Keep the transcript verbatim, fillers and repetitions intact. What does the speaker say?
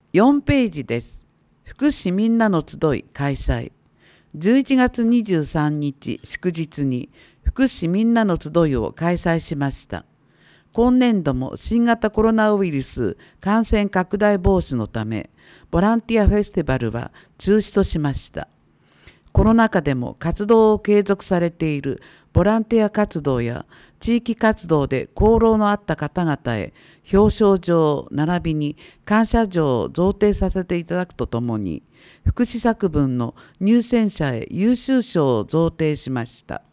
よんページです。福祉みんなの集い開催。じゅういちがつにじゅうさんにち祝日に福祉みんなの集いを開催しました。今年度も新型コロナウイルス感染拡大防止のため、ボランティアフェスティバルは中止としました。コロナ禍でも活動を継続されているボランティア活動や地域活動で功労のあった方々へ表彰状並びに感謝状を贈呈させていただくとともに、福祉作文の入選者へ優秀賞を贈呈しました。